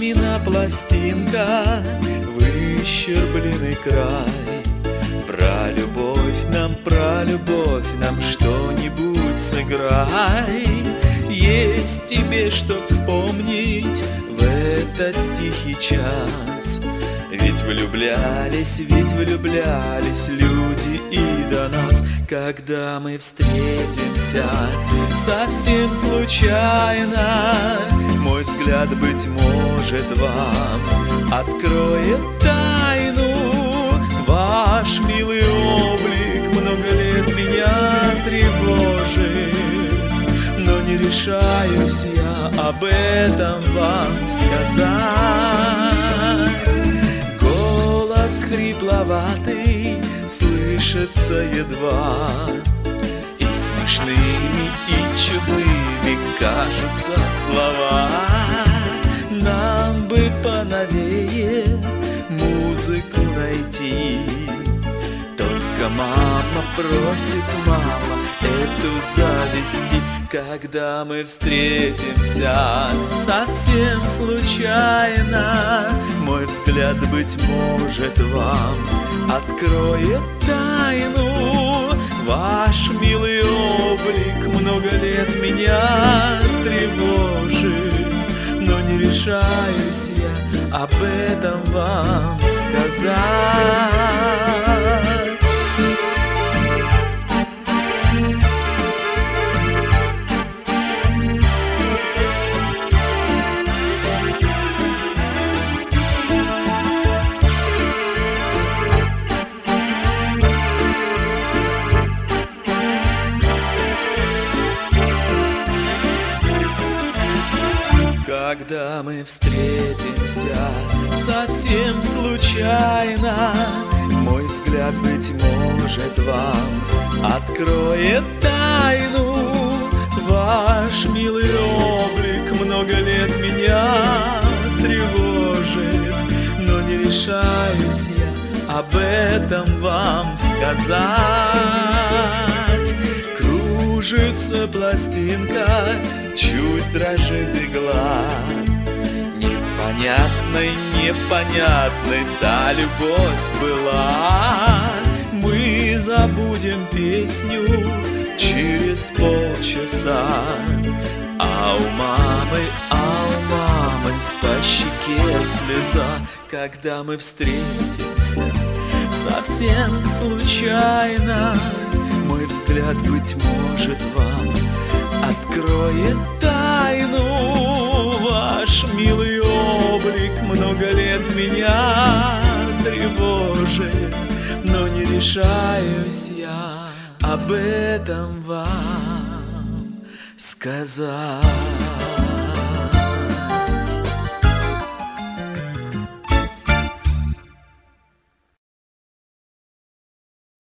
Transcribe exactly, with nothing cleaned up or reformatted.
кинопластинка, выщербленный край. Про любовь нам, про любовь нам что-нибудь сыграй. Есть тебе что вспомнить в этот тихий час. Ведь влюблялись, ведь влюблялись люди и до нас. Когда мы встретимся совсем случайно, мой взгляд, быть может, вам откроет тайну. Ваш милый облик много лет меня тревожит, но не решаюсь я об этом вам сказать. Голос хрипловатый слышится едва, и смешными, и чудными кажутся слова. Нам бы поновее музыку найти, только мама просит, мама, эту завести. Когда мы встретимся совсем случайно, мой взгляд, быть может, вам откроет тайну. Ваш милый облик много лет меня тревожит, но не решаюсь я об этом вам сказать. Когда мы встретимся совсем случайно, мой взгляд, быть может, вам откроет тайну. Ваш милый облик много лет меня тревожит, но не решаюсь я об этом вам сказать. Кружится пластинка, чуть дрожит игла. Непонятной, непонятной та любовь была. Мы забудем песню через полчаса, а у мамы, а у мамы по щеке слеза. Когда мы встретимся совсем случайно, мой взгляд, быть может, вам откроет тайну. Ваш милый облик много лет меня тревожит, но не решаюсь я об этом вам сказать.